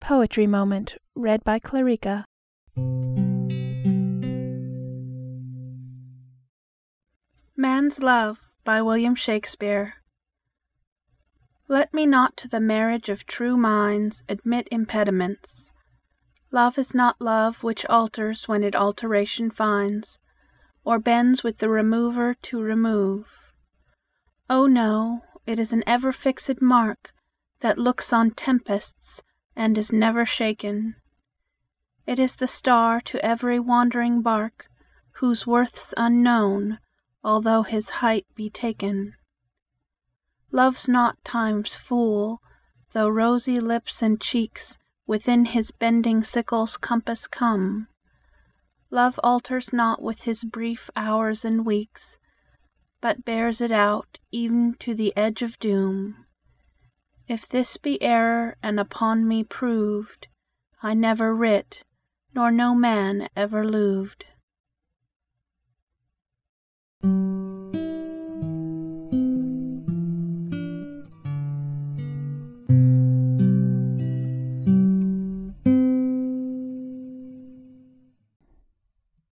Poetry Moment. Read by Clarica. Man's Love by William Shakespeare. Let me not to the marriage of true minds admit impediments. Love is not love which alters when it alteration finds, or bends with the remover to remove. Oh no, it is an ever fixed mark that looks on tempests and is never shaken. It is the star to every wandering bark, whose worth's unknown, although his height be taken. Love's not Time's fool, though rosy lips and cheeks within his bending sickle's compass come. Love alters not with his brief hours and weeks, but bears it out e'en to the edge of doom. If this be error and upon me proved, I never writ, nor no man ever loved.